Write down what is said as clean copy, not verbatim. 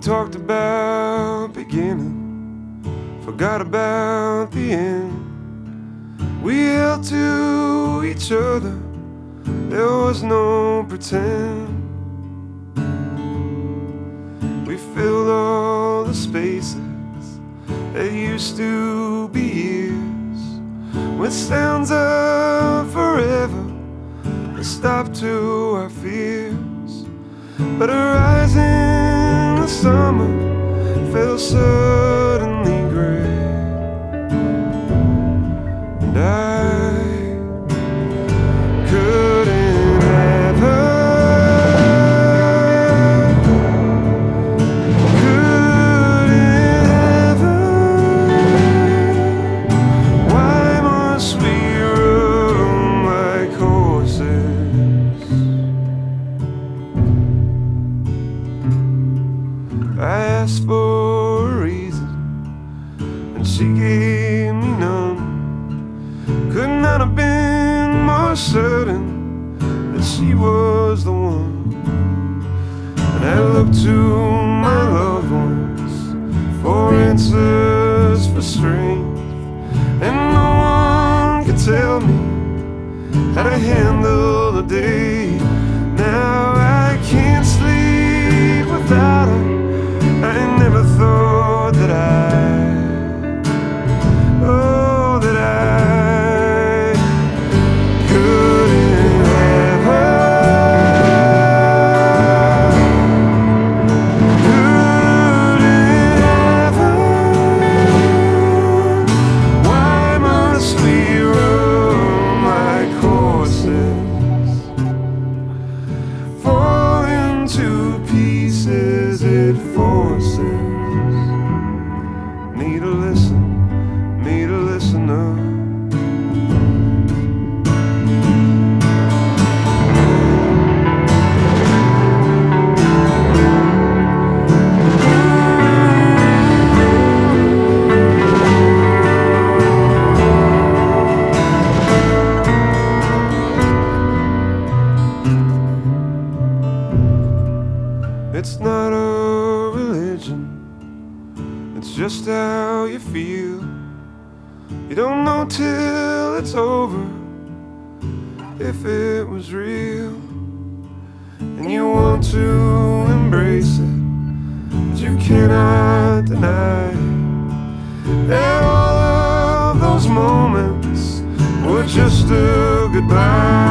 talked about beginning, forgot about the end. We held to each other, there was no pretend. We filled all the spaces that used to be years with sounds of forever that stopped to our fears. But a rise in the summer fell suddenly gray, and I couldn't have her, couldn't have her. Why must we run like horses? I asked for a reason, and she gave me none. Could not have been more certain that she was the one. And I looked to my loved ones for answers, for strength, and no one could tell me how to handle the day. Now I can't sleep without her. I never thought that that I couldn't have her, couldn't have her. Why must we run like horses, fall into pieces it forces me to listen, me to listen up. It's not a religion, it's just how you feel. You don't know till it's over if it was real, and you want to embrace it, but you cannot deny that all of those moments were just a goodbye.